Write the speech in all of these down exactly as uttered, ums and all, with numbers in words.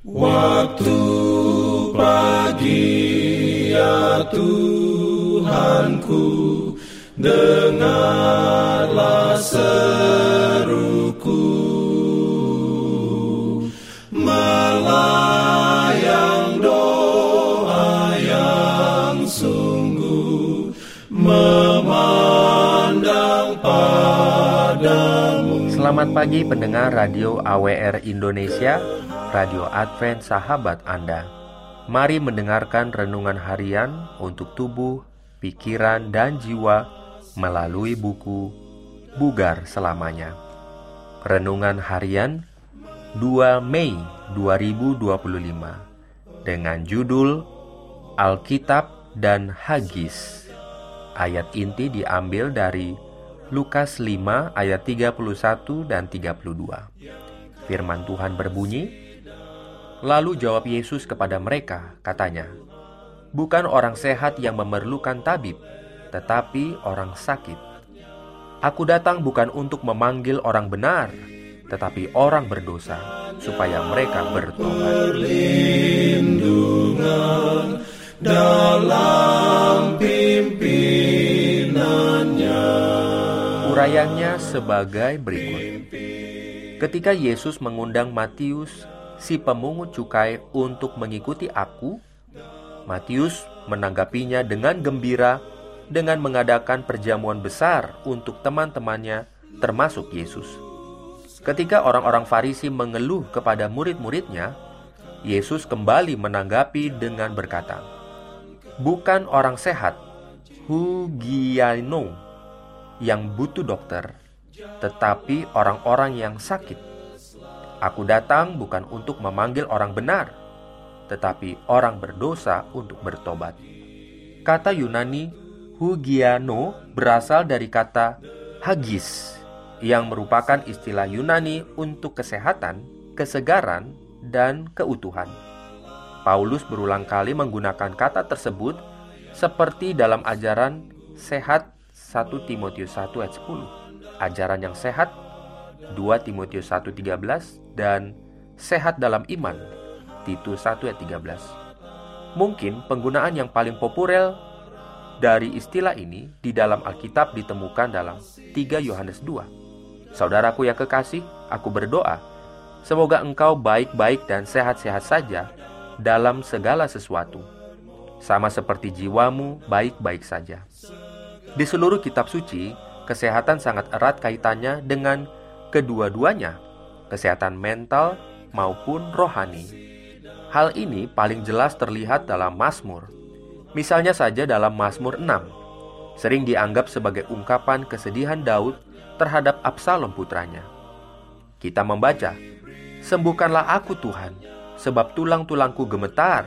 Waktu pagi ya Tuhanku, dengarlah seruku, melayang doa yang sungguh, memandang padamu. Selamat pagi pendengar Radio A W R Indonesia, Radio Advent sahabat Anda. Mari mendengarkan renungan harian untuk tubuh, pikiran, dan jiwa melalui buku Bugar Selamanya. Renungan harian dua Mei dua ribu dua puluh lima dengan judul Alkitab dan Haggis. Ayat inti diambil dari Lukas lima ayat tiga puluh satu dan tiga puluh dua. Firman Tuhan berbunyi, lalu jawab Yesus kepada mereka, katanya, bukan orang sehat yang memerlukan tabib, tetapi orang sakit. Aku datang bukan untuk memanggil orang benar, tetapi orang berdosa, supaya mereka bertobat. Perlindungan dalam pimpinannya. Urayanya sebagai berikut. Ketika Yesus mengundang Matius, si pemungut cukai, untuk mengikuti aku, Matius menanggapinya dengan gembira dengan mengadakan perjamuan besar untuk teman-temannya, termasuk Yesus. Ketika orang-orang Farisi mengeluh kepada murid-muridnya, Yesus kembali menanggapi dengan berkata, bukan orang sehat, hugiano, yang butuh dokter, tetapi orang-orang yang sakit. Aku datang bukan untuk memanggil orang benar, tetapi orang berdosa untuk bertobat. Kata Yunani hugiano berasal dari kata haggis, yang merupakan istilah Yunani untuk kesehatan, kesegaran, dan keutuhan. Paulus berulang kali menggunakan kata tersebut seperti dalam ajaran sehat satu Timotius satu ayat sepuluh, ajaran yang sehat dua Timotius satu ayat tiga belas, dan sehat dalam iman Titus satu ayat tiga belas. Mungkin penggunaan yang paling populer dari istilah ini di dalam Alkitab ditemukan dalam tiga Yohanes dua. Saudaraku yang kekasih, aku berdoa, semoga engkau baik-baik dan sehat-sehat saja dalam segala sesuatu, sama seperti jiwamu baik-baik saja. Di seluruh kitab suci, kesehatan sangat erat kaitannya dengan kedua-duanya, kesehatan mental maupun rohani. Hal ini paling jelas terlihat dalam Mazmur. Misalnya saja dalam Mazmur enam, sering dianggap sebagai ungkapan kesedihan Daud terhadap Absalom putranya. Kita membaca, sembuhkanlah aku Tuhan, sebab tulang-tulangku gemetar,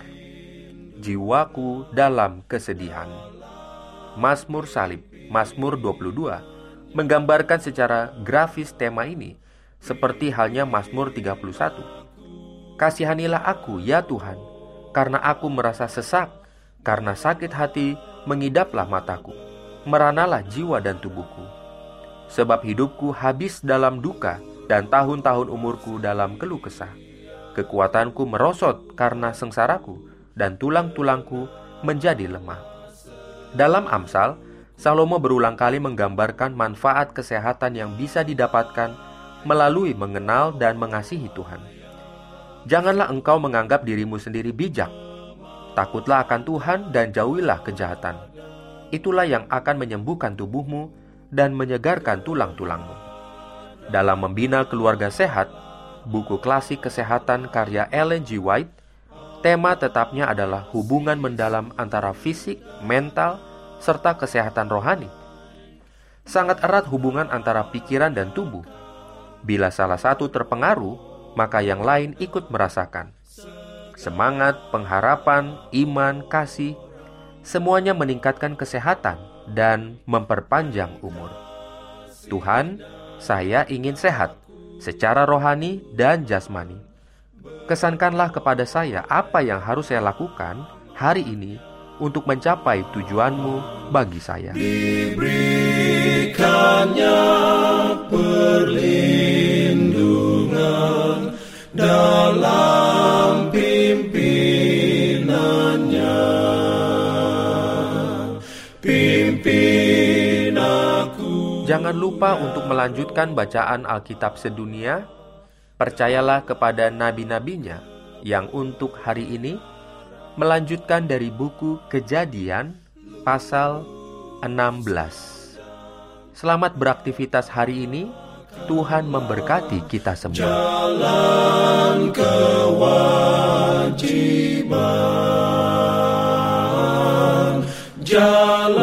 jiwaku dalam kesedihan. Mazmur salib, Mazmur dua puluh dua, menggambarkan secara grafis tema ini, seperti halnya Mazmur tiga puluh satu. Kasihanilah aku, ya Tuhan, karena aku merasa sesak, karena sakit hati mengidaplah mataku, meranalah jiwa dan tubuhku. Sebab hidupku habis dalam duka, dan tahun-tahun umurku dalam keluh kesah. Kekuatanku merosot karena sengsaraku, dan tulang-tulangku menjadi lemah. Dalam Amsal, Salomo berulang kali menggambarkan manfaat kesehatan yang bisa didapatkan melalui mengenal dan mengasihi Tuhan. Janganlah engkau menganggap dirimu sendiri bijak. Takutlah akan Tuhan dan jauhilah kejahatan. Itulah yang akan menyembuhkan tubuhmu dan menyegarkan tulang-tulangmu. Dalam Membina Keluarga Sehat, buku klasik kesehatan karya Ellen G. White, tema tetapnya adalah hubungan mendalam antara fisik, mental, serta kesehatan rohani. Sangat erat hubungan antara pikiran dan tubuh. Bila salah satu terpengaruh, maka yang lain ikut merasakan. Semangat, pengharapan, iman, kasih, semuanya meningkatkan kesehatan dan memperpanjang umur. Tuhan, saya ingin sehat secara rohani dan jasmani. Kesankanlah kepada saya apa yang harus saya lakukan hari ini untuk mencapai tujuanmu bagi saya. Diberikannya perlindungan dalam Jangan lupa untuk melanjutkan bacaan Alkitab sedunia. Percayalah kepada nabi-nabinya yang untuk hari ini melanjutkan dari buku Kejadian pasal enam belas. Selamat beraktivitas hari ini. Tuhan memberkati kita semua. Jalan kewajiban, jalan